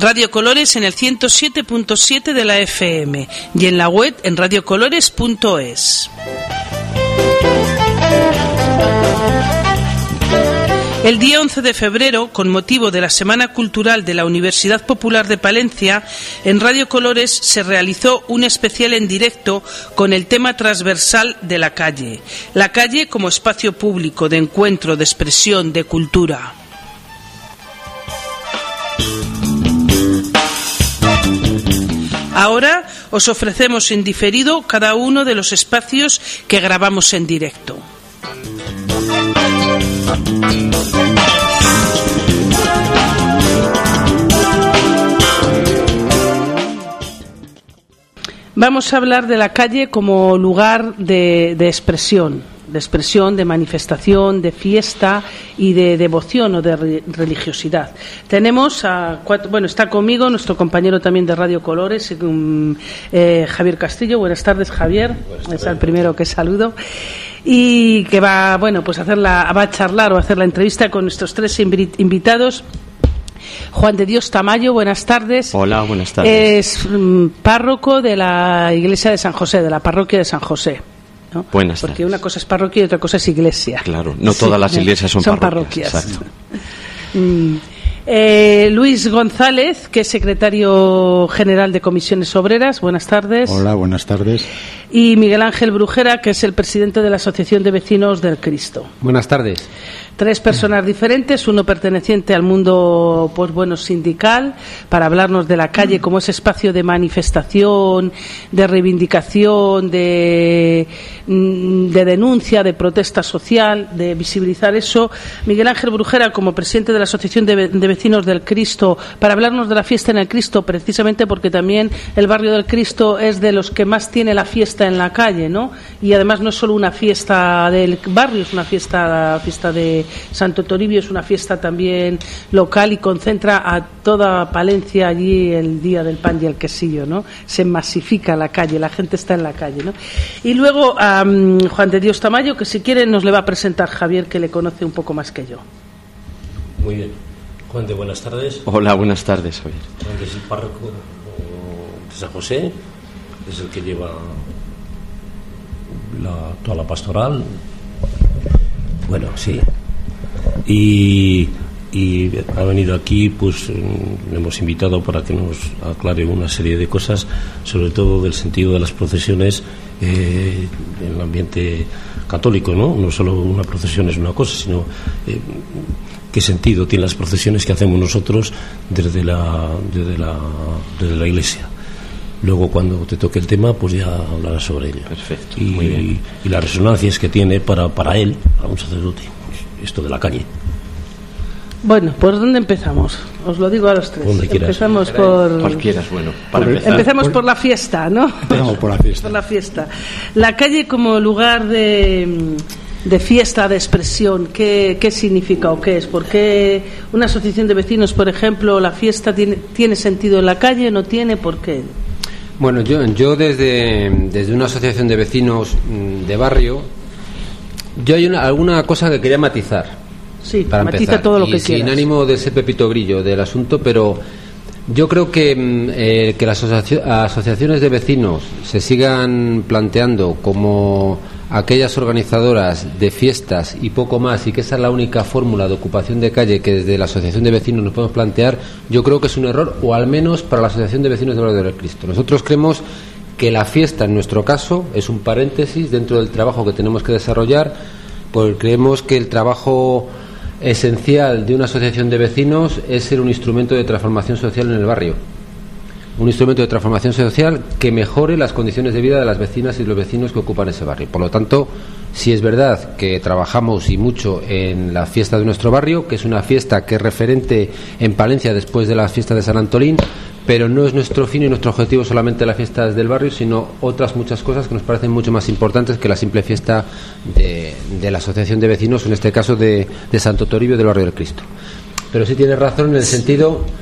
Radio Colores en el 107.7 de la FM y en la web en radiocolores.es. El día 11 de febrero, con motivo de la Semana Cultural de la Universidad Popular de Palencia, en Radio Colores se realizó un especial en directo con el tema transversal de la calle como espacio público de encuentro, de expresión, de cultura. Ahora os ofrecemos en diferido cada uno de los espacios que grabamos en directo. Vamos a hablar de la calle como lugar de expresión, de manifestación, de fiesta y de devoción o de religiosidad. Tenemos está conmigo nuestro compañero también de Radio Colores, Javier Castillo. Buenas tardes, Javier. Es el primero que saludo. Y que va a charlar o a hacer la entrevista con nuestros tres invitados. Juan de Dios Tamayo, buenas tardes. Hola, buenas tardes. Es párroco de la iglesia de San José, de la parroquia de San José, ¿no? Buenas tardes. Porque una cosa es parroquia y otra cosa es iglesia. Claro, no todas las iglesias son parroquias. Exacto. Luis González, que es secretario general de Comisiones Obreras. Buenas tardes. Hola, buenas tardes. Y Miguel Ángel Brujera, que es el presidente de la Asociación de Vecinos del Cristo. Buenas tardes. Tres personas diferentes, uno perteneciente al mundo sindical, para hablarnos de la calle como ese espacio de manifestación, de reivindicación, de denuncia, de protesta social, de visibilizar eso. Miguel Ángel Brujera, como presidente de la Asociación de Vecinos del Cristo, para hablarnos de la fiesta en el Cristo, precisamente porque también el barrio del Cristo es de los que más tiene la fiesta en la calle, ¿no? Y además no es solo una fiesta del barrio, es una fiesta de Santo Toribio, es una fiesta también local y concentra a toda Palencia allí el día del pan y el quesillo, ¿no? Se masifica la calle, la gente está en la calle, ¿no? Y luego a Juan de Dios Tamayo, que si quiere nos le va a presentar Javier, que le conoce un poco más que yo. Muy bien. Juan de, buenas tardes. Hola, buenas tardes, Javier. Juan de es el párroco de San José, es el que lleva toda la pastoral. Bueno, sí. Y ha venido aquí, pues le hemos invitado para que nos aclare una serie de cosas, sobre todo del sentido de las procesiones en el ambiente católico, ¿no? No solo una procesión es una cosa, sino qué sentido tienen las procesiones que hacemos nosotros desde la Iglesia. Luego, cuando te toque el tema, pues ya hablarás sobre ello. Perfecto. Muy bien. Y las resonancias que tiene para él, para un sacerdote, esto de la calle. Bueno, ¿por dónde empezamos? Os lo digo a los tres. Empezamos por... Cualquiera es bueno. Para empezar. Empezamos por la fiesta, ¿no? Empezamos por la fiesta. Por la fiesta. La calle como lugar de fiesta, de expresión, ¿qué significa o qué es? ¿Por qué una asociación de vecinos, por ejemplo, la fiesta tiene sentido en la calle, no tiene? ¿Por qué? Bueno, yo desde una asociación de vecinos de barrio, yo hay alguna cosa que quería matizar. Sí, para matiza empezar. todo lo que sin quieras. Ánimo de ser Pepito Grillo del asunto, pero yo creo que las asociaciones de vecinos se sigan planteando como aquellas organizadoras de fiestas y poco más, y que esa es la única fórmula de ocupación de calle que desde la asociación de vecinos nos podemos plantear, yo creo que es un error, o al menos para la asociación de vecinos del Barrio del Cristo. Nosotros creemos que la fiesta, en nuestro caso, es un paréntesis dentro del trabajo que tenemos que desarrollar, porque creemos que el trabajo esencial de una asociación de vecinos es ser un instrumento de transformación social en el barrio, un instrumento de transformación social que mejore las condiciones de vida de las vecinas y los vecinos que ocupan ese barrio. Por lo tanto, sí es verdad que trabajamos y mucho en la fiesta de nuestro barrio, que es una fiesta que es referente en Palencia después de la fiesta de San Antolín, pero no es nuestro fin y nuestro objetivo solamente las fiestas del barrio, sino otras muchas cosas que nos parecen mucho más importantes que la simple fiesta de la asociación de vecinos, en este caso de Santo Toribio del Barrio del Cristo. Pero sí tienes razón en el sentido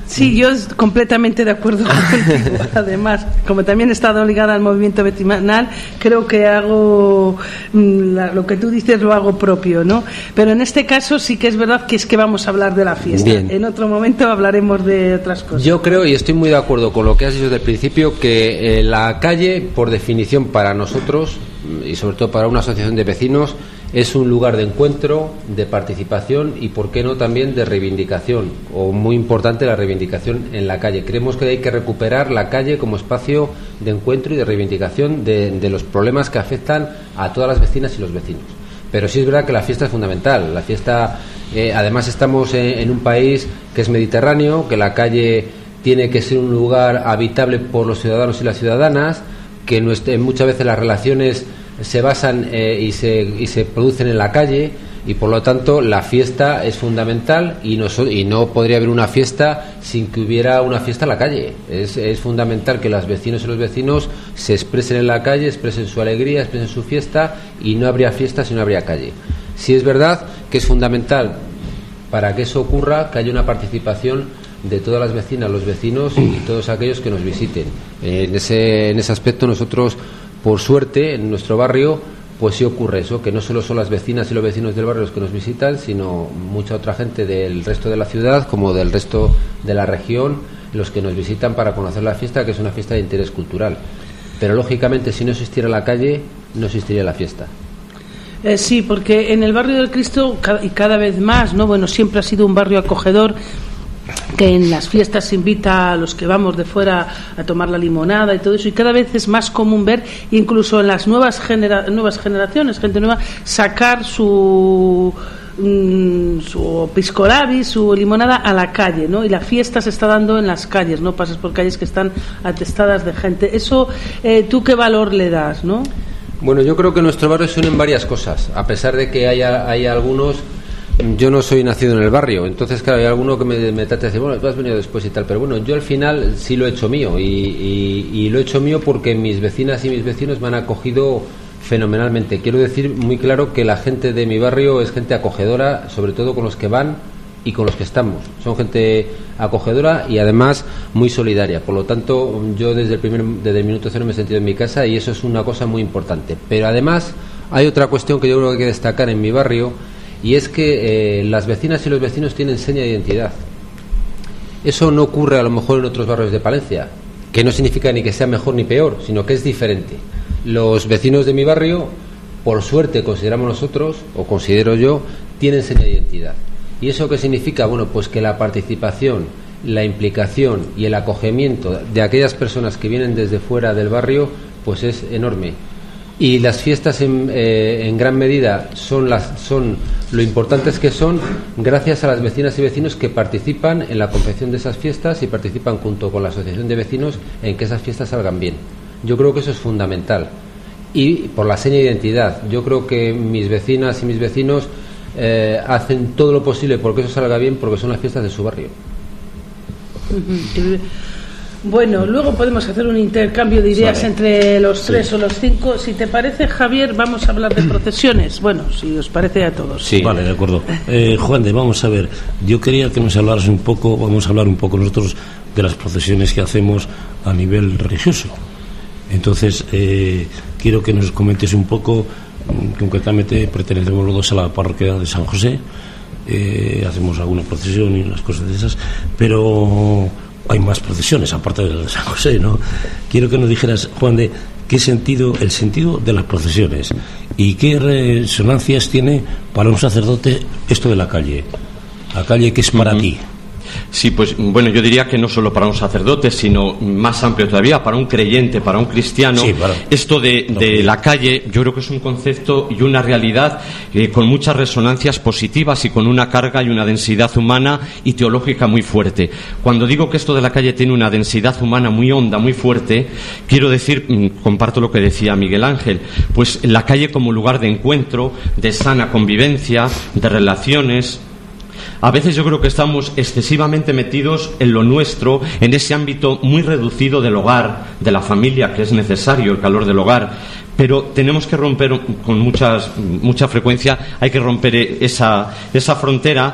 Sí, yo completamente de acuerdo contigo. Además, como también he estado ligada al movimiento vecinal, creo que hago lo que tú dices, lo hago propio, ¿no? Pero en este caso sí que es verdad que vamos a hablar de la fiesta. Bien. En otro momento hablaremos de otras cosas. Yo creo, y estoy muy de acuerdo con lo que has dicho desde el principio, que la calle, por definición para nosotros, y sobre todo para una asociación de vecinos, es un lugar de encuentro, de participación y, por qué no, también de reivindicación, o muy importante, la reivindicación en la calle. Creemos que hay que recuperar la calle como espacio de encuentro y de reivindicación de los problemas que afectan a todas las vecinas y los vecinos. Pero sí es verdad que la fiesta es fundamental. La fiesta, además estamos en un país que es mediterráneo, que la calle tiene que ser un lugar habitable por los ciudadanos y las ciudadanas, que muchas veces las relaciones se basan y se producen en la calle, y por lo tanto la fiesta es fundamental, y no podría haber una fiesta sin que hubiera una fiesta en la calle. Es fundamental que las vecinas y los vecinos se expresen en la calle, expresen su alegría, expresen su fiesta, y no habría fiesta si no habría calle. Sí es verdad que es fundamental, para que eso ocurra, que haya una participación de todas las vecinas, los vecinos y todos aquellos que nos visiten. En ese aspecto nosotros, por suerte, en nuestro barrio, pues sí ocurre eso, que no solo son las vecinas y los vecinos del barrio los que nos visitan, sino mucha otra gente del resto de la ciudad, como del resto de la región, los que nos visitan para conocer la fiesta, que es una fiesta de interés cultural. Pero lógicamente, si no existiera la calle, no existiría la fiesta. Sí, porque en el barrio del Cristo, y cada vez más, ¿no? Bueno, siempre ha sido un barrio acogedor, que en las fiestas se invita a los que vamos de fuera a tomar la limonada y todo eso, y cada vez es más común ver, incluso en las nuevas generaciones, gente nueva, sacar su pisco labi, su limonada a la calle, ¿no? Y la fiesta se está dando en las calles, no pasas por calles que están atestadas de gente. Eso, ¿tú qué valor le das, no? Bueno, yo creo que en nuestro barrio se unen varias cosas, a pesar de que haya algunos. Yo no soy nacido en el barrio, entonces claro, hay alguno que me trata de decir, bueno, tú has venido después y tal, pero bueno, yo al final sí lo he hecho mío, y lo he hecho mío porque mis vecinas y mis vecinos me han acogido fenomenalmente. Quiero decir muy claro que la gente de mi barrio es gente acogedora, sobre todo con los que van y con los que estamos. Son gente acogedora y además muy solidaria. Por lo tanto, yo desde el minuto cero me he sentido en mi casa, y eso es una cosa muy importante. Pero además hay otra cuestión que yo creo que hay que destacar en mi barrio, y es que las vecinas y los vecinos tienen seña de identidad. Eso no ocurre a lo mejor en otros barrios de Palencia, que no significa ni que sea mejor ni peor, sino que es diferente. Los vecinos de mi barrio, por suerte consideramos nosotros, o considero yo, tienen seña de identidad. ¿Y eso qué significa? Bueno, pues que la participación, la implicación y el acogimiento de aquellas personas que vienen desde fuera del barrio, pues es enorme. Y las fiestas en gran medida son lo importantes que son, gracias a las vecinas y vecinos que participan en la confección de esas fiestas y participan junto con la asociación de vecinos en que esas fiestas salgan bien. Yo creo que eso es fundamental. Y por la seña de identidad, yo creo que mis vecinas y mis vecinos hacen todo lo posible porque eso salga bien, porque son las fiestas de su barrio. Bueno, luego podemos hacer un intercambio de ideas entre los tres o los cinco. Si te parece, Javier, vamos a hablar de procesiones. Bueno, si os parece a todos. Sí, vale, de acuerdo. Juan de, vamos a ver. Yo quería que nos hablaras un poco, vamos a hablar un poco nosotros de las procesiones que hacemos a nivel religioso. Entonces, quiero que nos comentes un poco. Concretamente, pertenecemos los dos a la parroquia de San José. Hacemos alguna procesión y unas cosas de esas, pero hay más procesiones aparte de la de San José, ¿no? Quiero que nos dijeras, Juan, de el sentido de las procesiones y qué resonancias tiene para un sacerdote esto de la calle que es para ti. Sí, pues bueno, yo diría que no solo para un sacerdote, sino más amplio todavía, para un creyente, para un cristiano. Sí, claro. Esto de la calle, yo creo que es un concepto y una realidad con muchas resonancias positivas y con una carga y una densidad humana y teológica muy fuerte. Cuando digo que esto de la calle tiene una densidad humana muy honda, muy fuerte, quiero decir, comparto lo que decía Miguel Ángel, pues la calle como lugar de encuentro, de sana convivencia, de relaciones. A veces yo creo que estamos excesivamente metidos en lo nuestro, en ese ámbito muy reducido del hogar, de la familia, que es necesario el calor del hogar, pero tenemos que romper con mucha frecuencia, hay que romper esa frontera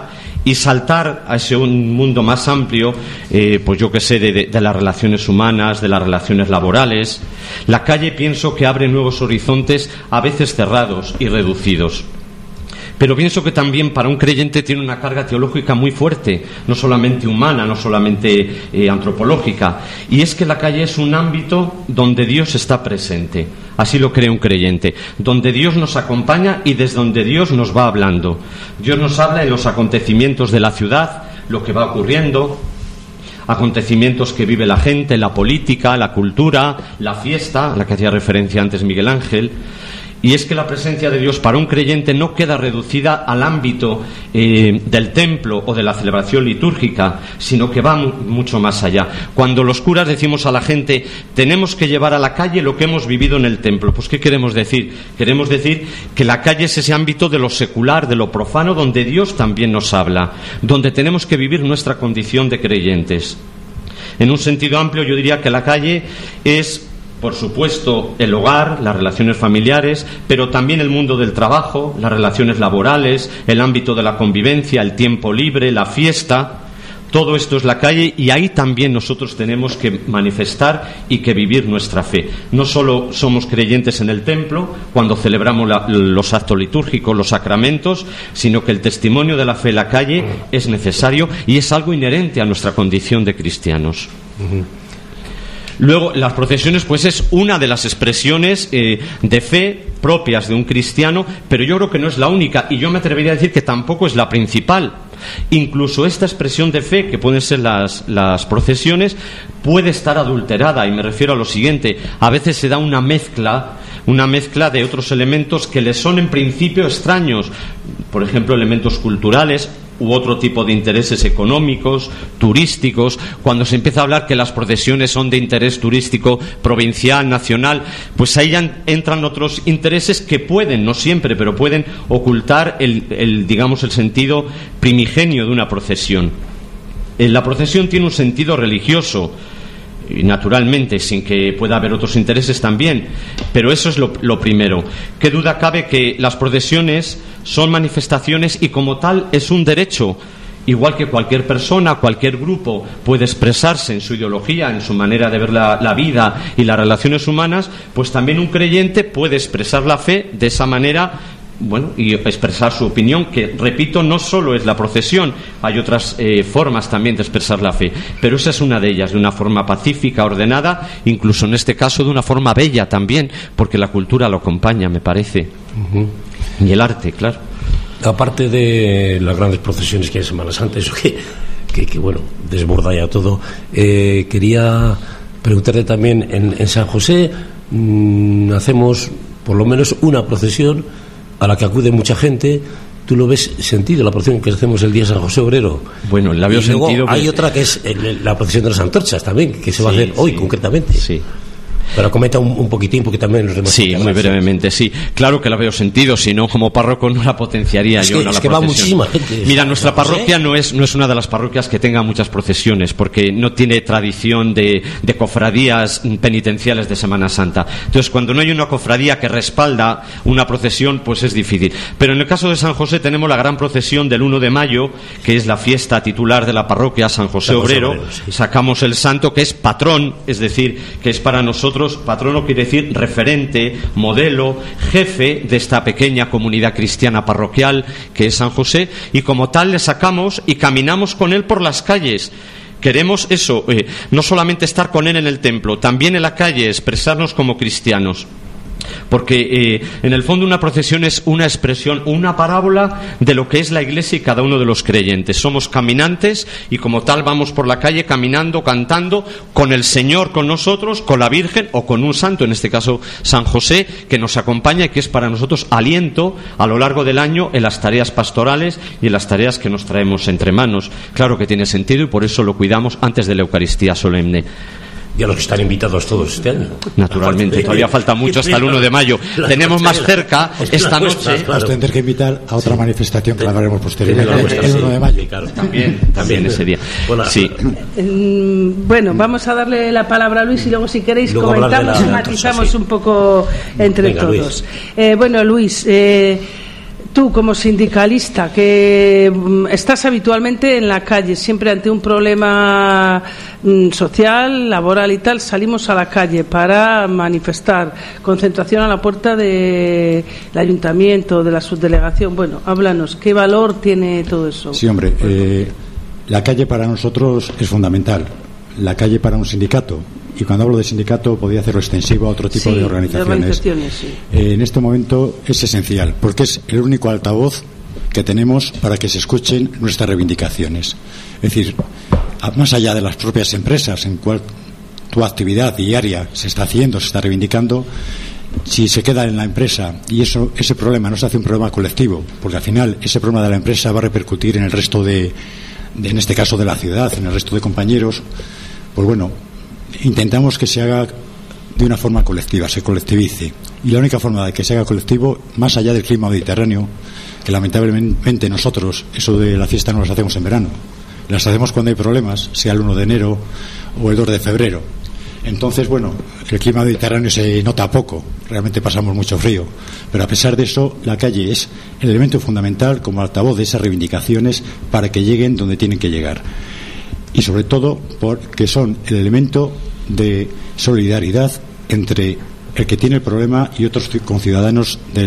y saltar a ese un mundo más amplio, pues yo que sé, de las relaciones humanas, de las relaciones laborales. La calle, pienso que abre nuevos horizontes, a veces cerrados y reducidos. Pero pienso que también para un creyente tiene una carga teológica muy fuerte, no solamente humana, no solamente antropológica, y es que la calle es un ámbito donde Dios está presente, así lo cree un creyente, donde Dios nos acompaña y desde donde Dios nos va hablando. Dios nos habla en los acontecimientos de la ciudad, lo que va ocurriendo, acontecimientos que vive la gente, la política, la cultura, la fiesta, a la que hacía referencia antes Miguel Ángel. Y es que la presencia de Dios para un creyente no queda reducida al ámbito del templo o de la celebración litúrgica, sino que va mucho más allá. Cuando los curas decimos a la gente, tenemos que llevar a la calle lo que hemos vivido en el templo, pues ¿qué queremos decir? Queremos decir que la calle es ese ámbito de lo secular, de lo profano, donde Dios también nos habla, donde tenemos que vivir nuestra condición de creyentes. En un sentido amplio, yo diría que la calle es, por supuesto, el hogar, las relaciones familiares, pero también el mundo del trabajo, las relaciones laborales, el ámbito de la convivencia, el tiempo libre, la fiesta. Todo esto es la calle, y ahí también nosotros tenemos que manifestar y que vivir nuestra fe. No solo somos creyentes en el templo, cuando celebramos los actos litúrgicos, los sacramentos, sino que el testimonio de la fe en la calle es necesario y es algo inherente a nuestra condición de cristianos. Luego, las procesiones, pues es una de las expresiones de fe propias de un cristiano, pero yo creo que no es la única, y yo me atrevería a decir que tampoco es la principal. Incluso esta expresión de fe, que pueden ser las procesiones, puede estar adulterada, y me refiero a lo siguiente: a veces se da una mezcla de otros elementos que les son en principio extraños, por ejemplo, elementos culturales u otro tipo de intereses económicos, turísticos. Cuando se empieza a hablar que las procesiones son de interés turístico provincial, nacional, pues ahí ya entran otros intereses que pueden, no siempre, pero pueden ocultar digamos, el sentido primigenio de una procesión. La procesión tiene un sentido religioso, naturalmente, sin que pueda haber otros intereses también, pero eso es lo primero. Qué duda cabe que las procesiones son manifestaciones, y como tal es un derecho, igual que cualquier persona, cualquier grupo puede expresarse en su ideología, en su manera de ver la vida y las relaciones humanas, pues también un creyente puede expresar la fe de esa manera. Bueno, y expresar su opinión, que, repito, no solo es la procesión, hay otras formas también de expresar la fe, pero esa es una de ellas, de una forma pacífica, ordenada, incluso en este caso de una forma bella también, porque la cultura lo acompaña, me parece. Y el arte, claro. Aparte de las grandes procesiones que hay en Semana Santa, eso que bueno, desborda ya todo, quería preguntarte también, en San José hacemos por lo menos una procesión a la que acude mucha gente. ¿Tú lo ves sentido, la procesión que hacemos el día de San José Obrero? Bueno, la veo sentido. Hay otra que es la procesión de las antorchas también, que se va a hacer hoy concretamente. Sí. Pero comenta un poquitín, porque también los demás. Sí, muy brevemente, sí. Claro que la veo sentido, si no, como párroco no la potenciaría yo. Es que va muchísima gente. Mira, nuestra parroquia no es una de las parroquias que tenga muchas procesiones, porque no tiene tradición de cofradías penitenciales de Semana Santa. Entonces, cuando no hay una cofradía que respalda una procesión, pues es difícil. Pero en el caso de San José tenemos la gran procesión del 1 de mayo, que es la fiesta titular de la parroquia, San José Obrero. Sí. Sacamos el santo, que es patrón, es decir, que es para nosotros, patrono quiere decir referente, modelo, jefe de esta pequeña comunidad cristiana parroquial que es San José, y como tal le sacamos y caminamos con él por las calles. Queremos eso, no solamente estar con él en el templo, también en la calle, expresarnos como cristianos. Porque en el fondo una procesión es una expresión, una parábola de lo que es la Iglesia y cada uno de los creyentes. Somos caminantes, y como tal vamos por la calle caminando, cantando, con el Señor con nosotros, con la Virgen o con un santo, en este caso San José, que nos acompaña y que es para nosotros aliento a lo largo del año en las tareas pastorales y en las tareas que nos traemos entre manos. Claro que tiene sentido, y por eso lo cuidamos antes de la Eucaristía solemne. Y a los que están invitados todos este año. Naturalmente, todavía falta mucho hasta el 1 de mayo. Tenemos más cerca esta noche. Vas a tener que invitar a otra manifestación que la haremos posteriormente, el 1 de mayo. También ese día. Sí. Bueno, vamos a darle la palabra a Luis, y luego, si queréis, comentamos y matizamos un poco entre todos. Bueno, Luis, Tú, como sindicalista, que estás habitualmente en la calle, siempre ante un problema social, laboral y tal, salimos a la calle para manifestar, concentración a la puerta del ayuntamiento, de la subdelegación. Bueno, háblanos, ¿qué valor tiene todo eso? Sí, hombre, la calle para nosotros es fundamental. La calle para un sindicato, y cuando hablo de sindicato podría hacerlo extensivo a otro tipo de organizaciones. Sí. En este momento es esencial, porque es el único altavoz que tenemos para que se escuchen nuestras reivindicaciones. Es decir, más allá de las propias empresas en cual tu actividad diaria se está haciendo, se está reivindicando, si se queda en la empresa y ese problema no se hace un problema colectivo, porque al final ese problema de la empresa va a repercutir en el resto en este caso de la ciudad, en el resto de compañeros, pues bueno, intentamos que se haga de una forma colectiva, se colectivice. Y la única forma de que se haga colectivo, más allá del clima mediterráneo, que lamentablemente nosotros, eso de la fiesta no las hacemos en verano, las hacemos cuando hay problemas, sea el 1 de enero o el 2 de febrero. Entonces, bueno, el clima mediterráneo se nota poco, realmente pasamos mucho frío, pero a pesar de eso, la calle es el elemento fundamental como altavoz de esas reivindicaciones para que lleguen donde tienen que llegar. Y sobre todo porque son el elemento de solidaridad entre el que tiene el problema y otros conciudadanos de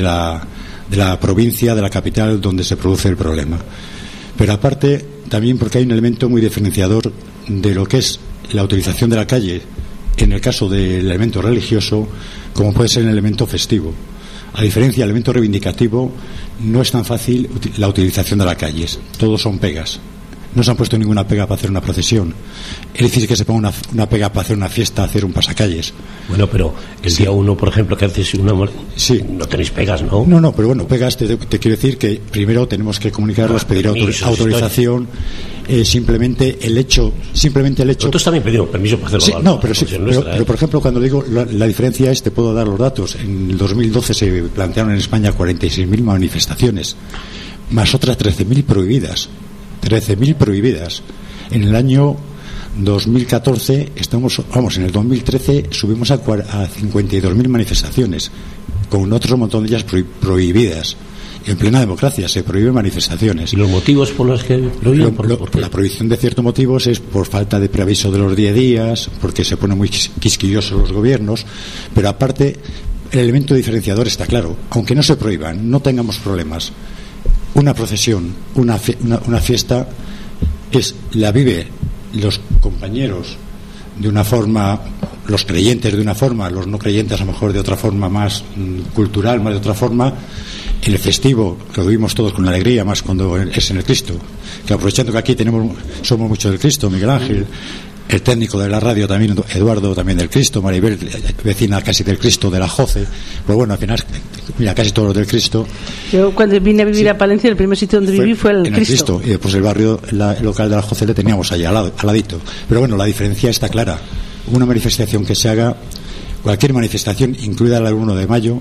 la provincia, de la capital donde se produce el problema. Pero aparte, también porque hay un elemento muy diferenciador de lo que es la utilización de la calle en el caso del elemento religioso, como puede ser el elemento festivo. A diferencia del elemento reivindicativo, no es tan fácil la utilización de las calles. Todos son pegas. No se han puesto ninguna pega para hacer una procesión. Es decir, que se ponga una pega para hacer una fiesta, hacer un pasacalles. Bueno, pero el día 1, por ejemplo, que haces una... Sí. No tenéis pegas, ¿no? No, pero bueno, pegas, te quiero decir que primero tenemos que comunicarlas, pedir autorización. Simplemente el hecho. Nosotros también pedimos permiso para hacerlo. Sí, no, pero por ejemplo, cuando digo la diferencia te puedo dar los datos. En el 2012 se plantearon en España 46.000 manifestaciones, más otras 13.000 prohibidas. 13.000 prohibidas. En el año 2014 en el 2013 subimos a 52.000 manifestaciones, con otro montón de ellas prohibidas. En plena democracia se prohíben manifestaciones. ¿Y los motivos por los que prohíben? La prohibición de ciertos motivos es por falta de preaviso de los 10 días, porque se ponen muy quisquillosos los gobiernos, pero aparte el elemento diferenciador está claro. Aunque no se prohíban, no tengamos problemas, una procesión, una fiesta, la vive los compañeros de una forma, los creyentes de una forma, los no creyentes a lo mejor de otra forma más cultural, más de otra forma. El festivo lo vivimos todos con alegría, más cuando es en el Cristo, que aprovechando que aquí somos muchos del Cristo, Miguel Ángel, el técnico de la radio también, Eduardo también del Cristo, Maribel, vecina casi del Cristo, de la Joce. Pues bueno, al final, mira, casi todos los del Cristo. Yo cuando vine a vivir a Palencia, el primer sitio donde viví fue el Cristo. Y después el barrio, el local de la Joce le teníamos allá al ladito. Pero bueno, la diferencia está clara. Una manifestación que se haga, cualquier manifestación, incluida la del 1 de mayo,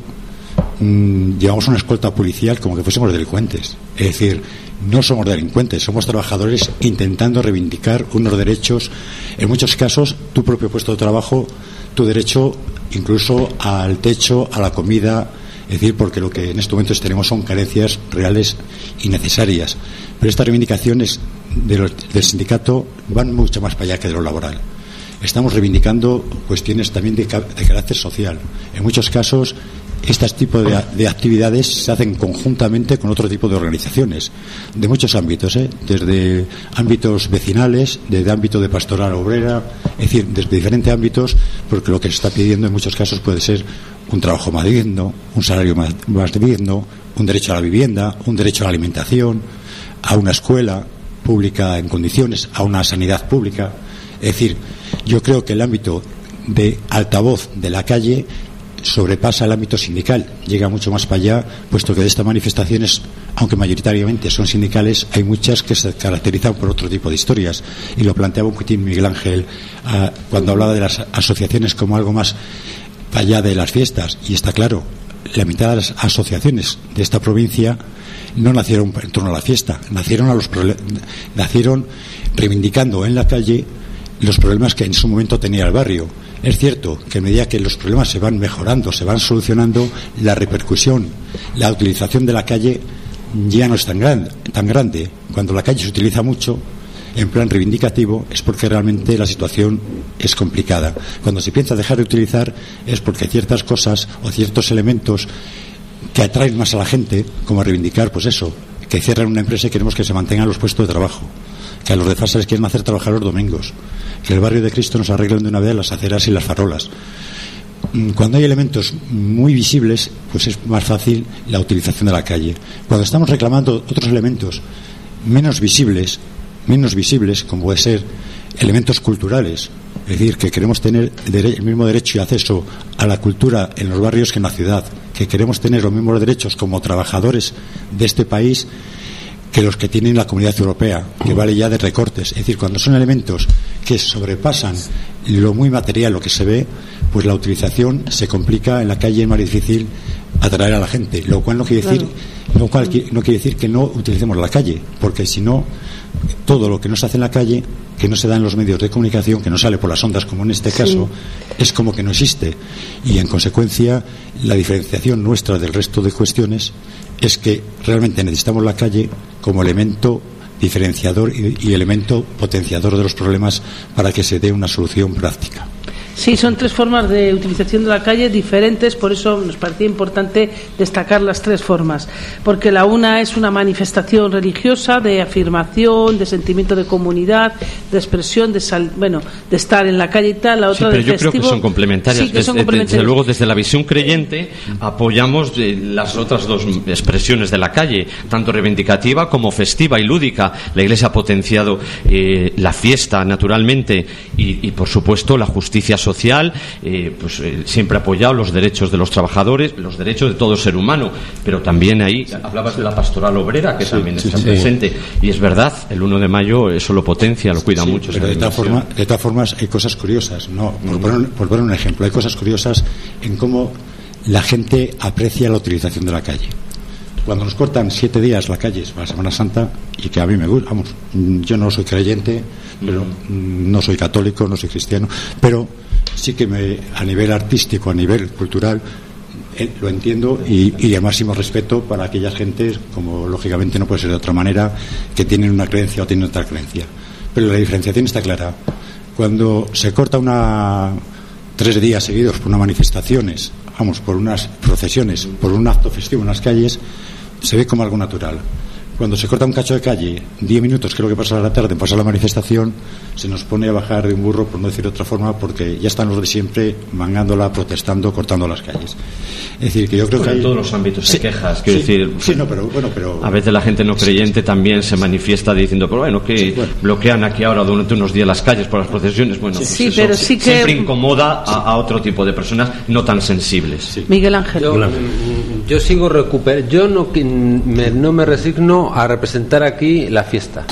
llevamos una escolta policial como que fuésemos delincuentes. Es decir, no somos delincuentes, somos trabajadores intentando reivindicar unos derechos, en muchos casos tu propio puesto de trabajo, tu derecho incluso al techo, a la comida, es decir, porque lo que en estos momentos tenemos son carencias reales y necesarias. Pero estas reivindicaciones del sindicato van mucho más para allá que de lo laboral. Estamos reivindicando cuestiones también de carácter social. En muchos casos este tipo de actividades se hacen conjuntamente con otro tipo de organizaciones de muchos ámbitos, desde ámbitos vecinales, desde ámbito de pastoral obrera, es decir, desde diferentes ámbitos, porque lo que se está pidiendo en muchos casos puede ser un trabajo más digno, un salario más digno, un derecho a la vivienda, un derecho a la alimentación, a una escuela pública en condiciones, a una sanidad pública. Es decir, yo creo que el ámbito de altavoz de la calle sobrepasa el ámbito sindical, llega mucho más para allá, puesto que de estas manifestaciones, aunque mayoritariamente son sindicales, hay muchas que se caracterizan por otro tipo de historias. Y lo planteaba un poquitín Miguel Ángel cuando hablaba de las asociaciones como algo más para allá de las fiestas. Y está claro, la mitad de las asociaciones de esta provincia no nacieron en torno a la fiesta, nacieron reivindicando en la calle los problemas que en su momento tenía el barrio. Es cierto que a medida que los problemas se van mejorando, se van solucionando, la repercusión, la utilización de la calle ya no es tan grande. Cuando la calle se utiliza mucho en plan reivindicativo es porque realmente la situación es complicada. Cuando se piensa dejar de utilizar es porque ciertas cosas o ciertos elementos que atraen más a la gente, como a reivindicar, pues eso, que cierran una empresa y queremos que se mantengan los puestos de trabajo, que a los de Fasa les quieren hacer trabajar los domingos, que el barrio de Cristo nos arreglen de una vez las aceras y las farolas. Cuando hay elementos muy visibles, pues es más fácil la utilización de la calle. Cuando estamos reclamando otros elementos menos visibles, como puede ser elementos culturales, es decir, que queremos tener el mismo derecho y acceso a la cultura en los barrios que en la ciudad, que queremos tener los mismos derechos como trabajadores de este país que los que tienen la Comunidad Europea, que vale ya de recortes. Es decir, cuando son elementos que sobrepasan lo muy material, lo que se ve, pues la utilización se complica en la calle, es más difícil atraer a la gente, lo cual no quiere decir que no utilicemos la calle, porque si no, todo lo que no se hace en la calle, que no se da en los medios de comunicación, que no sale por las ondas como en este caso, es como que no existe, y en consecuencia la diferenciación nuestra del resto de cuestiones es que realmente necesitamos la calle como elemento diferenciador y elemento potenciador de los problemas para que se dé una solución práctica. Sí, son tres formas de utilización de la calle diferentes, por eso nos parecía importante destacar las tres formas, porque la una es una manifestación religiosa de afirmación, de sentimiento de comunidad, de expresión, de estar en la calle y tal. La otra pero yo creo que son complementarias. Desde luego, desde la visión creyente apoyamos las otras dos expresiones de la calle, tanto reivindicativa como festiva y lúdica. La Iglesia ha potenciado la fiesta, naturalmente, y por supuesto la justicia social, siempre ha apoyado los derechos de los trabajadores, los derechos de todo ser humano, pero también ahí hablabas de la pastoral obrera, que también está presente, y es verdad, el 1 de mayo eso lo potencia, lo cuida mucho. Pero de todas formas hay cosas curiosas, ¿no? Por poner un ejemplo, hay cosas curiosas en cómo la gente aprecia la utilización de la calle. Cuando nos cortan 7 días la calle para la Semana Santa, y que a mí me gusta, yo no soy creyente, pero no soy católico, no soy cristiano, pero sí que a nivel artístico, a nivel cultural, lo entiendo y el máximo respeto para aquellas gentes, como lógicamente no puede ser de otra manera, que tienen una creencia o tienen otra creencia. Pero la diferenciación está clara. Cuando se corta 3 días seguidos por unas manifestaciones, por unas procesiones, por un acto festivo en las calles, se ve como algo natural. Cuando se corta un cacho de calle, 10 minutos, creo que pasa la tarde, pasa la manifestación, se nos pone a bajar de un burro, por no decir de otra forma, porque ya están los de siempre mangándola, protestando, cortando las calles. Es decir, que yo creo que en todos los ámbitos hay quejas, quiero decir. Sí, no, pero a veces la gente no creyente también se manifiesta diciendo, bloquean aquí ahora durante unos días las calles por las procesiones. Bueno, pero sí que siempre incomoda a otro tipo de personas no tan sensibles. Miguel Ángel. Yo sigo recuperando. Yo no me resigno a representar aquí la fiesta.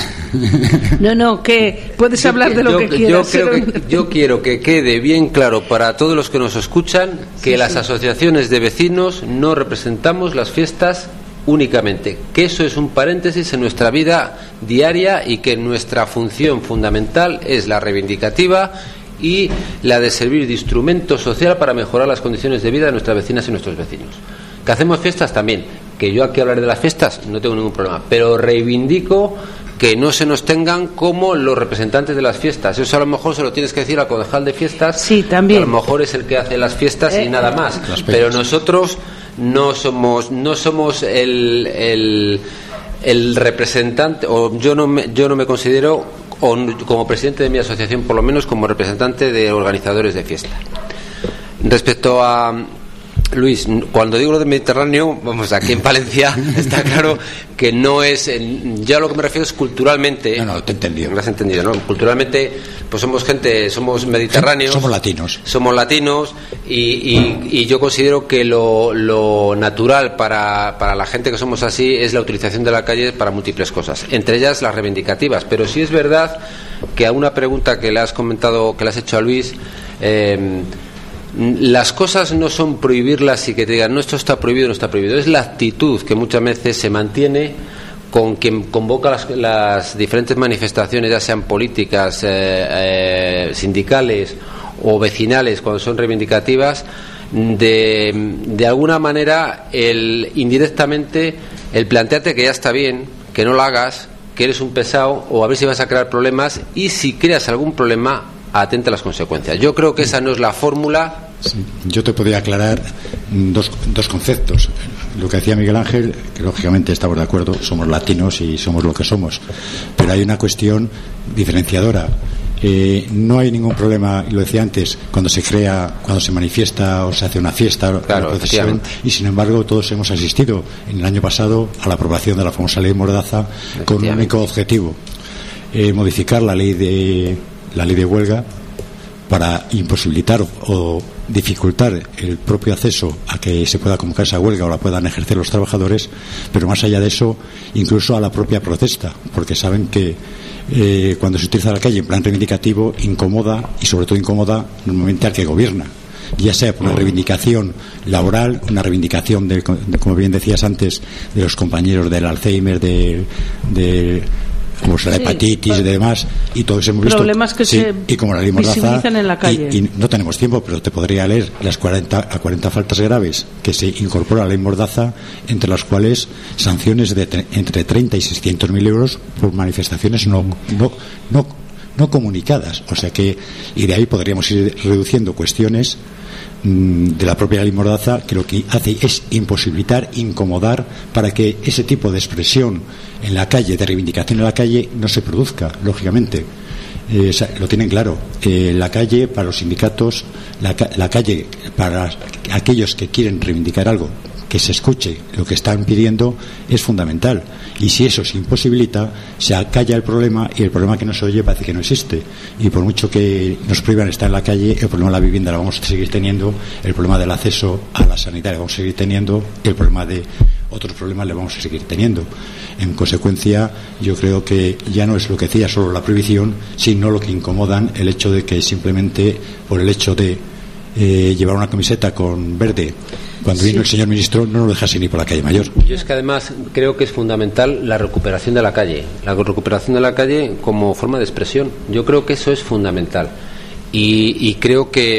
Que puedes hablar de lo que quieras. Yo quiero que quede bien claro para todos los que nos escuchan que las asociaciones de vecinos no representamos las fiestas únicamente, que eso es un paréntesis en nuestra vida diaria y que nuestra función fundamental es la reivindicativa y la de servir de instrumento social para mejorar las condiciones de vida de nuestras vecinas y nuestros vecinos. Que hacemos fiestas también, que yo aquí hablaré de las fiestas no tengo ningún problema, pero reivindico que no se nos tengan como los representantes de las fiestas. Eso a lo mejor se lo tienes que decir al concejal de fiestas, sí, también. Que a lo mejor es el que hace las fiestas y nada más, pero nosotros no somos el representante, o yo no me considero, como presidente de mi asociación, por lo menos como representante de organizadores de fiesta. Respecto a Luis, cuando digo lo del Mediterráneo, aquí en Palencia está claro que no es, ya lo que me refiero es culturalmente. No, te he entendido. Me has entendido, ¿no? Culturalmente, pues somos mediterráneos. Somos latinos y yo considero que lo natural para la gente que somos así es la utilización de la calle para múltiples cosas, entre ellas las reivindicativas. Pero sí es verdad que a una pregunta que le has comentado, que le has hecho a Luis, las cosas no son prohibirlas y que te digan no, esto está prohibido, no está prohibido. Es la actitud que muchas veces se mantiene con quien convoca las diferentes manifestaciones, ya sean políticas, sindicales o vecinales, cuando son reivindicativas. de alguna manera indirectamente el plantearte que ya está bien, que no lo hagas, que eres un pesado, o a ver si vas a crear problemas, y si creas algún problema, atenta a las consecuencias. Yo creo que esa no es la fórmula. Sí, yo te podría aclarar dos conceptos. Lo que decía Miguel Ángel, que lógicamente estamos de acuerdo, somos latinos y somos lo que somos, pero hay una cuestión diferenciadora. No hay ningún problema, y lo decía antes, cuando se manifiesta o se hace una fiesta, claro, una procesión, y sin embargo todos hemos asistido en el año pasado a la aprobación de la famosa ley Mordaza con un único objetivo: modificar la ley de huelga para imposibilitar o dificultar el propio acceso a que se pueda convocar esa huelga o la puedan ejercer los trabajadores, pero más allá de eso, incluso a la propia protesta, porque saben que cuando se utiliza la calle en plan reivindicativo incomoda, y sobre todo incomoda normalmente al que gobierna, ya sea por una reivindicación laboral, una reivindicación como bien decías antes, de los compañeros del Alzheimer, como la hepatitis y demás, y todo eso hemos visto. Problemas que se y como la ley Mordaza, visibilizan en la calle. Y no tenemos tiempo, pero te podría leer las 40 faltas graves que se incorpora a la ley Mordaza, entre las cuales sanciones de entre 30 y 600.000 euros por manifestaciones no comunicadas. O sea que, y de ahí podríamos ir reduciendo cuestiones de la propia ley Mordaza, que lo que hace es imposibilitar, incomodar, para que ese tipo de expresión en la calle, de reivindicación en la calle, no se produzca, lógicamente. Lo tienen claro. La calle para los sindicatos, la calle para aquellos que quieren reivindicar algo, que se escuche lo que están pidiendo, es fundamental. Y si eso se imposibilita, se acalla el problema, y el problema que no se oye parece que no existe. Y por mucho que nos prohíban estar en la calle, el problema de la vivienda lo vamos a seguir teniendo, el problema del acceso a la sanidad lo vamos a seguir teniendo, y el problema de otros problemas le vamos a seguir teniendo. En consecuencia, yo creo que ya no es lo que decía solo la prohibición, sino lo que incomodan, el hecho de que simplemente por el hecho de llevar una camiseta con verde cuando vino el señor ministro no nos dejase ni por la calle Mayor. Yo es que además creo que es fundamental la recuperación de la calle como forma de expresión. Yo creo que eso es fundamental, y creo que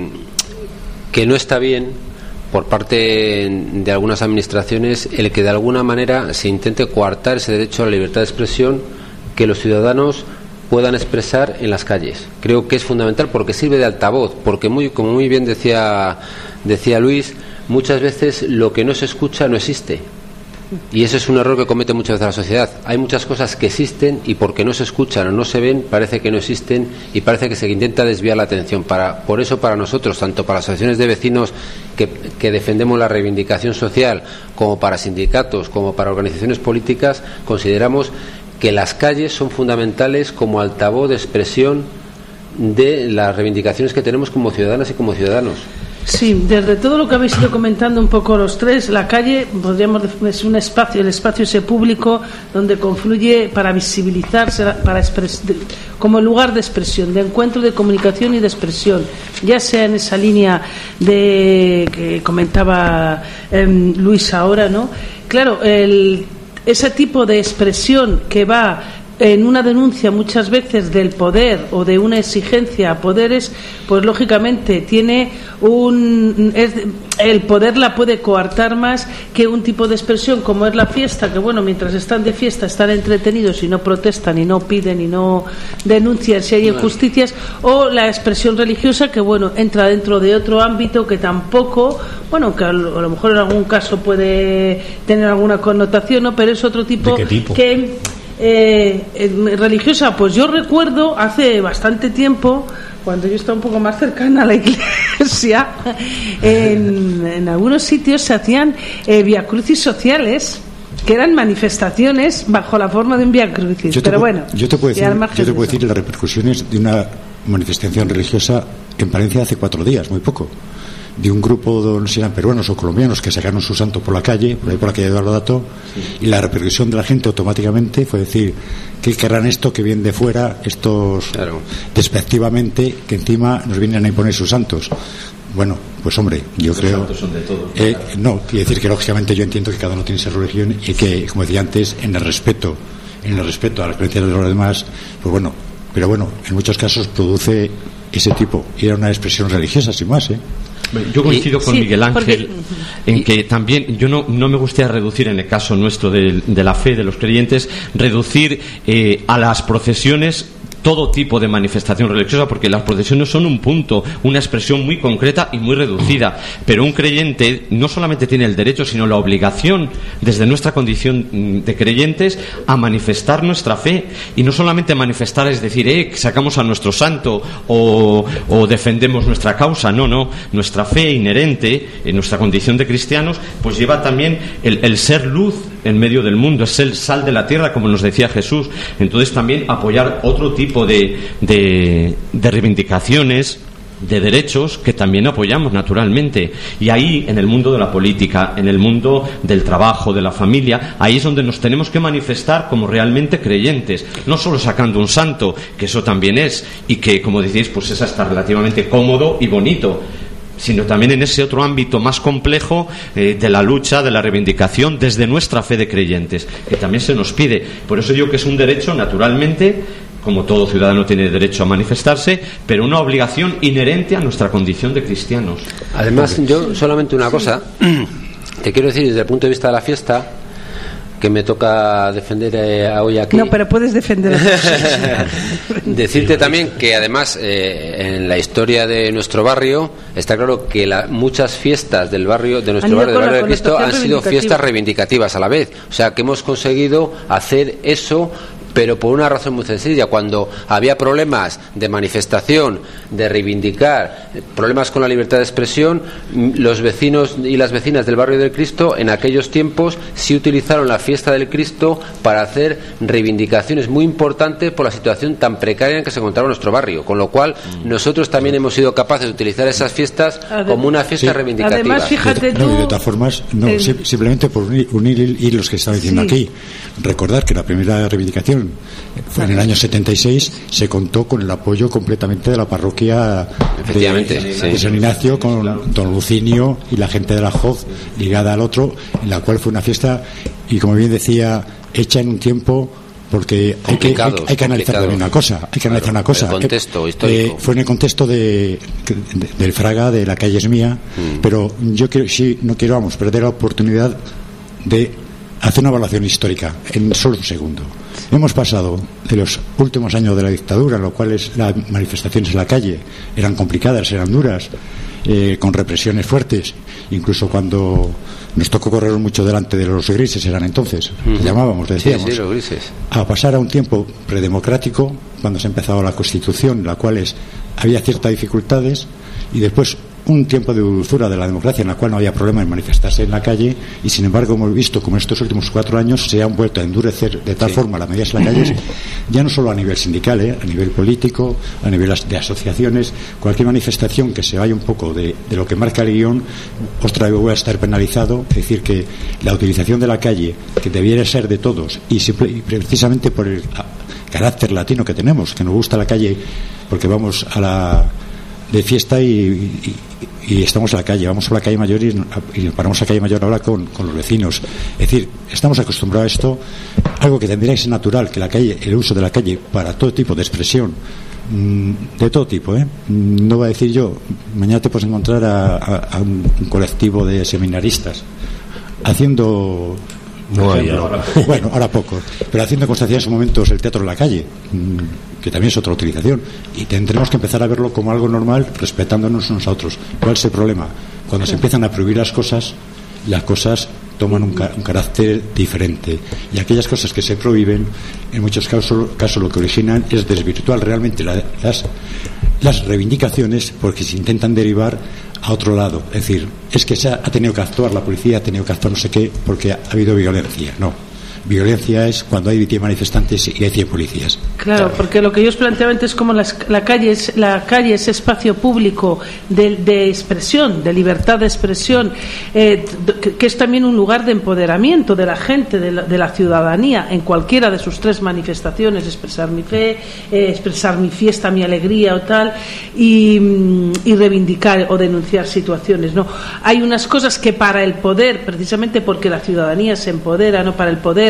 no está bien por parte de algunas administraciones el que de alguna manera se intente coartar ese derecho a la libertad de expresión que los ciudadanos puedan expresar en las calles. Creo que es fundamental porque sirve de altavoz, porque como muy bien decía Luis, muchas veces lo que no se escucha no existe, y ese es un error que comete muchas veces la sociedad. Hay muchas cosas que existen y porque no se escuchan o no se ven parece que no existen, y parece que se intenta desviar la atención. Por eso para nosotros, tanto para las asociaciones de vecinos que defendemos la reivindicación social, como para sindicatos, como para organizaciones políticas, consideramos que las calles son fundamentales como altavoz de expresión de las reivindicaciones que tenemos como ciudadanas y como ciudadanos. Sí, desde todo lo que habéis ido comentando un poco los tres, la calle es un espacio, el espacio ese público donde confluye para visibilizarse, como lugar de expresión, de encuentro, de comunicación y de expresión, ya sea en esa línea que comentaba Luis ahora, ¿no? Claro, ese tipo de expresión que va en una denuncia muchas veces del poder o de una exigencia a poderes, pues lógicamente tiene el poder la puede coartar más que un tipo de expresión como es la fiesta, que bueno, mientras están de fiesta están entretenidos y no protestan y no piden y no denuncian si hay injusticias, o la expresión religiosa, que bueno, entra dentro de otro ámbito que tampoco, bueno, que a lo mejor en algún caso puede tener alguna connotación, ¿no? Pero es otro tipo. ¿De qué tipo? Que religiosa, pues yo recuerdo hace bastante tiempo, cuando yo estaba un poco más cercana a la iglesia, en algunos sitios se hacían viacrucis sociales, que eran manifestaciones bajo la forma de un viacrucis. Pero bueno, yo te puedo decir las repercusiones de una manifestación religiosa en Palencia hace 4 días, muy poco, de un grupo, no sé si eran peruanos o colombianos, que sacaron su santo por la calle, por ahí por la calle de Eduardo Dato, y la repercusión de la gente automáticamente fue decir, ¿qué querrán esto que vienen de fuera, estos despectivamente, que encima nos vienen a imponer sus santos? Bueno, pues hombre, yo creo... Los santos son de todos. No, quiere decir que lógicamente yo entiendo que cada uno tiene su religión y que, como decía antes, en el respeto a las creencias de los demás, pues bueno, pero bueno, en muchos casos produce ese tipo, y era una expresión religiosa sin más, Yo coincido con Miguel Ángel en que también yo no me gustaría reducir, en el caso nuestro de la fe de los creyentes, reducir a las procesiones todo tipo de manifestación religiosa, porque las procesiones son un punto, una expresión muy concreta y muy reducida, pero un creyente no solamente tiene el derecho, sino la obligación, desde nuestra condición de creyentes, a manifestar nuestra fe, y no solamente manifestar es decir, sacamos a nuestro santo o defendemos nuestra causa, no, nuestra fe inherente en nuestra condición de cristianos, pues lleva también el ser luz en medio del mundo, es el sal de la tierra, como nos decía Jesús. Entonces también apoyar otro tipo de reivindicaciones, de derechos, que también apoyamos naturalmente. Y ahí, en el mundo de la política, en el mundo del trabajo, de la familia, ahí es donde nos tenemos que manifestar como realmente creyentes, no solo sacando un santo, que eso también es, y que, como decís, pues es hasta relativamente cómodo y bonito, sino también en ese otro ámbito más complejo de la lucha, de la reivindicación desde nuestra fe de creyentes, que también se nos pide. Por eso digo que es un derecho, naturalmente, como todo ciudadano tiene derecho a manifestarse, pero una obligación inherente a nuestra condición de cristianos. Además, yo solamente una cosa te quiero decir desde el punto de vista de la fiesta, que me toca defender hoy aquí. No, pero puedes defender. Decirte también que además en la historia de nuestro barrio está claro que muchas fiestas del barrio, de nuestro barrio, del barrio de Cristo, han sido fiestas reivindicativas a la vez. O sea, que hemos conseguido hacer eso, pero por una razón muy sencilla. Cuando había problemas de manifestación, de reivindicar, problemas con la libertad de expresión, los vecinos y las vecinas del barrio del Cristo en aquellos tiempos sí utilizaron la fiesta del Cristo para hacer reivindicaciones muy importantes por la situación tan precaria en que se encontraba nuestro barrio, con lo cual nosotros también hemos sido capaces de utilizar esas fiestas como una fiesta reivindicativa. Además, fíjate tú, de todas formas, simplemente por unir hilos que estaba diciendo aquí, recordar que la primera reivindicación fue en el año 76, se contó con el apoyo completamente de la parroquia de San Ignacio, con don Lucinio y la gente de la JOZ ligada al otro, en la cual fue una fiesta, y como bien decía, hecha en un tiempo, porque hay que analizar también una cosa, el contexto histórico. Fue en el contexto del Fraga, de La calle es mía, pero yo no quiero perder la oportunidad de hacer una evaluación histórica en solo un segundo. Hemos pasado de los últimos años de la dictadura, en los cuales las manifestaciones en la calle eran complicadas, eran duras, con represiones fuertes, incluso cuando nos tocó correr mucho delante de los grises, eran entonces, llamábamos, decíamos, los grises, a pasar a un tiempo predemocrático, cuando se empezaba la Constitución, en la cual había ciertas dificultades, y después un tiempo de dulzura de la democracia, en la cual no había problema en manifestarse en la calle, y sin embargo hemos visto como estos últimos 4 años se han vuelto a endurecer de tal forma las medidas en la calle, ya no solo a nivel sindical, a nivel político, a nivel de asociaciones. Cualquier manifestación que se vaya un poco de lo que marca el guión, otra vez va a estar penalizado. Es decir, que la utilización de la calle, que debiera ser de todos, y precisamente por el carácter latino que tenemos, que nos gusta la calle porque vamos de fiesta y estamos en la calle, vamos a la calle Mayor y paramos a la calle Mayor ahora con los vecinos. Es decir, estamos acostumbrados a esto, algo que tendría que ser natural, que la calle, el uso de la calle para todo tipo de expresión, de todo tipo, no voy a decir yo, mañana te puedes encontrar a un colectivo de seminaristas haciendo... ahora poco, pero haciendo constancias en momentos el teatro en la calle, que también es otra utilización, y tendremos que empezar a verlo como algo normal, respetándonos unos a otros. ¿Cuál es el problema? Cuando se empiezan a prohibir las cosas toman un carácter diferente, y aquellas cosas que se prohíben, en muchos casos lo que originan es desvirtuar realmente las reivindicaciones, porque se intentan derivar a otro lado. Es decir, es que ha tenido que actuar la policía, ha tenido que actuar no sé qué porque ha habido violencia. No, violencia es cuando hay 10 manifestantes y hay 100 policías. Claro, porque lo que yo os planteaba antes es como la calle es espacio público de expresión, de libertad de expresión, que es también un lugar de empoderamiento de la gente, de la ciudadanía, en cualquiera de sus 3 manifestaciones: expresar mi fe, expresar mi fiesta, mi alegría o tal, y reivindicar o denunciar situaciones. No, hay unas cosas que para el poder, precisamente porque la ciudadanía se empodera, no para el poder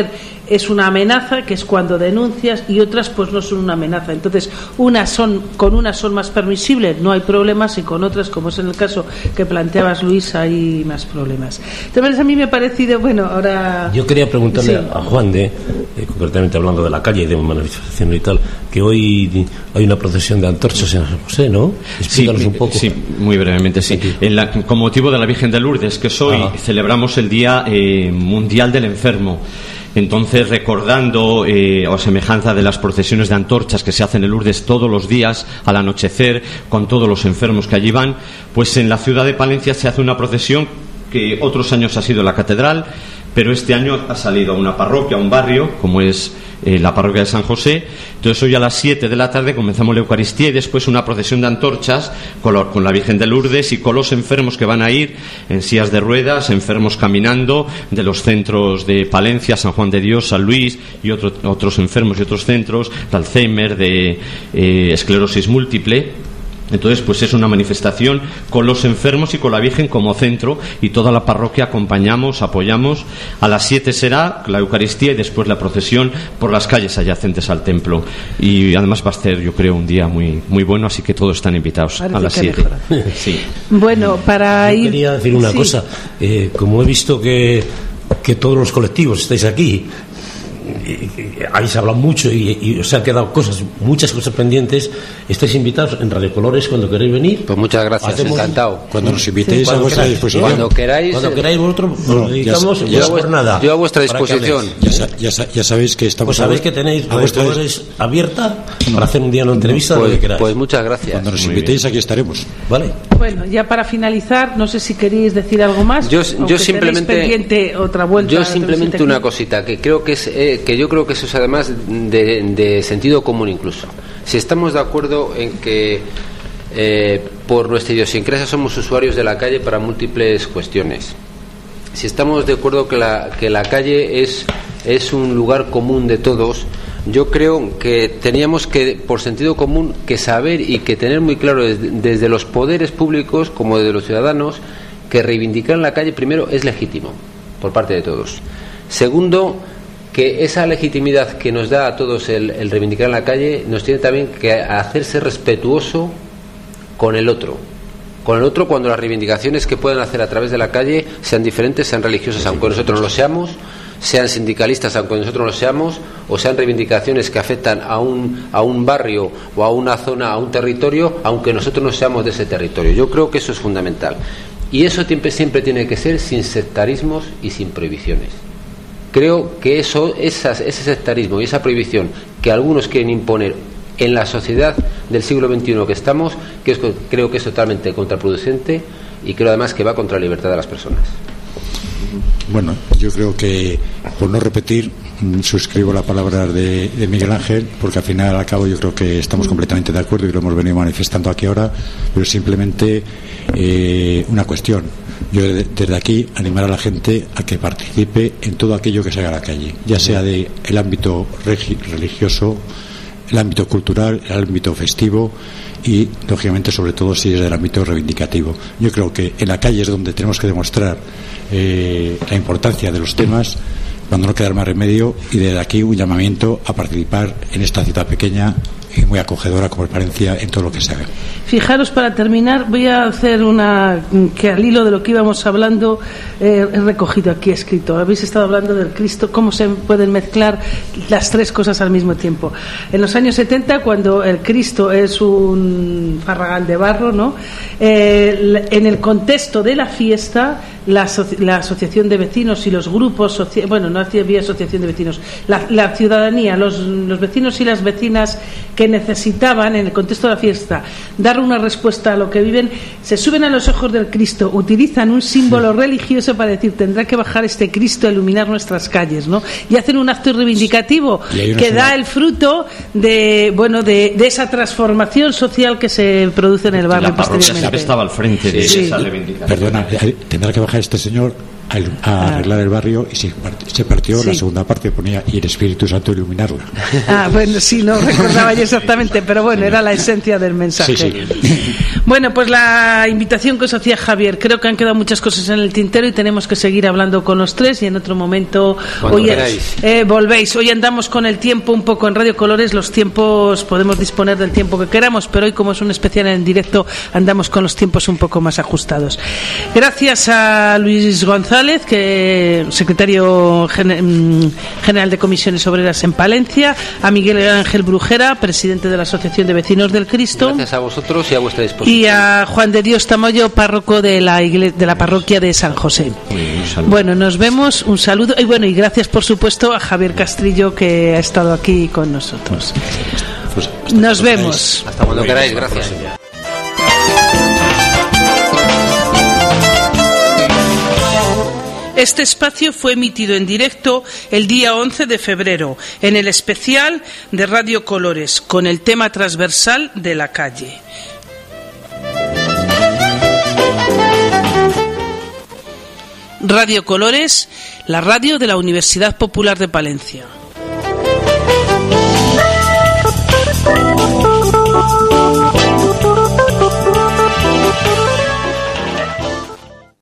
es una amenaza, que es cuando denuncias, y otras pues no son una amenaza. Entonces, con unas son más permisibles, no hay problemas, y con otras, como es en el caso que planteabas, Luis, hay más problemas. Entonces, a mí me ha parecido, bueno, ahora... Yo quería preguntarle a Juan concretamente hablando de la calle y de manifestación y tal, que hoy hay una procesión de antorchas en San José, ¿no? Explícanos un poco. Sí, muy brevemente, sí. Con motivo de la Virgen de Lourdes, que hoy celebramos el Día Mundial del Enfermo. Entonces, recordando a semejanza de las procesiones de antorchas que se hacen en Lourdes todos los días al anochecer, con todos los enfermos que allí van, pues en la ciudad de Palencia se hace una procesión que otros años ha sido la catedral, pero este año ha salido a una parroquia, a un barrio, como es la parroquia de San José. Entonces hoy a las 7 de la tarde comenzamos la Eucaristía y después una procesión de antorchas con la Virgen de Lourdes y con los enfermos que van a ir en sillas de ruedas, enfermos caminando de los centros de Palencia, San Juan de Dios, San Luis y otros enfermos y otros centros de Alzheimer, de esclerosis múltiple. Entonces, pues es una manifestación con los enfermos y con la Virgen como centro, y toda la parroquia acompañamos, apoyamos. A las 7 será la Eucaristía y después la procesión por las calles adyacentes al templo. Y además va a ser, yo creo, un día muy muy bueno, así que todos están invitados. Parece a las 7. Sí. Bueno, para ir... Quería decir una cosa. Como he visto que todos los colectivos estáis aquí, habéis hablado mucho y os han quedado muchas cosas pendientes, estáis invitados en Radio Colores cuando queréis venir. Pues muchas gracias, encantado. Cuando nos invitéis a vuestra disposición. Cuando queráis vosotros nos dedicamos nada. Yo a vuestra disposición. Ya sabéis que estamos... Pues sabéis que tenéis Radio Colores abierta para hacer un día una entrevista lo que queráis. Pues muchas gracias. Cuando nos invitéis aquí estaremos. Vale. Bueno, ya para finalizar, no sé si queréis decir algo más. Yo simplemente otra vuelta. Yo simplemente una cosita que creo que es que yo creo que eso es además de sentido común incluso. Si estamos de acuerdo en que por nuestra idiosincrasia somos usuarios de la calle para múltiples cuestiones, si estamos de acuerdo que la calle es un lugar común de todos, yo creo que teníamos que, por sentido común, que saber y que tener muy claro desde los poderes públicos como desde los ciudadanos, que reivindicar la calle primero es legítimo por parte de todos. Segundo, que esa legitimidad que nos da a todos el reivindicar en la calle nos tiene también que hacerse respetuoso con el otro cuando las reivindicaciones que puedan hacer a través de la calle sean diferentes, sean religiosas aunque nosotros no lo seamos, sean sindicalistas aunque nosotros no lo seamos, o sean reivindicaciones que afectan a un barrio o a una zona, a un territorio, aunque nosotros no seamos de ese territorio. Yo creo que eso es fundamental, y eso siempre tiene que ser sin sectarismos y sin prohibiciones. Creo que ese sectarismo y esa prohibición que algunos quieren imponer en la sociedad del siglo XXI que estamos, creo que es totalmente contraproducente, y creo además que va contra la libertad de las personas. Bueno, yo creo que, por no repetir, suscribo la palabra de Miguel Ángel, porque al final, al cabo, yo creo que estamos completamente de acuerdo y lo hemos venido manifestando aquí ahora, pero simplemente una cuestión. Yo desde aquí animar a la gente a que participe en todo aquello que se haga en la calle, ya sea del ámbito religioso, el ámbito cultural, el ámbito festivo y, lógicamente, sobre todo si es del ámbito reivindicativo. Yo creo que en la calle es donde tenemos que demostrar la importancia de los temas, cuando no queda más remedio, y desde aquí un llamamiento a participar en esta ciudad pequeña y muy acogedora como es Palencia en todo lo que se haga. Fijaros, para terminar, voy a hacer que al hilo de lo que íbamos hablando he recogido aquí escrito. Habéis estado hablando del Cristo, cómo se pueden mezclar las tres cosas al mismo tiempo. En los años 70, cuando el Cristo es un farragal de barro, ¿no? En el contexto de la fiesta, la asociación de vecinos y los grupos no había asociación de vecinos, la ciudadanía, los vecinos y las vecinas que necesitaban, en el contexto de la fiesta, dar una respuesta a lo que viven, se suben a los ojos del Cristo, utilizan un símbolo religioso para decir: tendrá que bajar este Cristo a iluminar nuestras calles, ¿no? Y hacen un acto reivindicativo que da el fruto de esa transformación social que se produce en el barrio. La parroquia siempre estaba al frente de esa reivindicación. Perdona, tendrá que bajar este señor a arreglar el barrio, y se partió la segunda parte, ponía: y el Espíritu Santo iluminarla. Bueno, sí, no recordaba yo exactamente, pero bueno, era la esencia del mensaje. Sí. Bueno, pues la invitación que os hacía Javier, creo que han quedado muchas cosas en el tintero y tenemos que seguir hablando con los tres, y en otro momento volvéis. Hoy andamos con el tiempo un poco en Radio Colores, los tiempos, podemos disponer del tiempo que queramos, pero hoy, como es un especial en directo, andamos con los tiempos un poco más ajustados. Gracias a Luis González, que secretario general de Comisiones Obreras en Palencia, a Miguel Ángel Brujera, presidente de la Asociación de Vecinos del Cristo. Gracias a vosotros y a vuestra disposición. Y a Juan de Dios Tamayo, párroco de la parroquia de San José. Bueno, nos vemos, un saludo y gracias por supuesto a Javier Castrillo, que ha estado aquí con nosotros. Nos vemos. Hasta cuando queráis, gracias. Este espacio fue emitido en directo el día 11 de febrero en el especial de Radio Colores con el tema transversal de la calle. Radio Colores, la radio de la Universidad Popular de Palencia.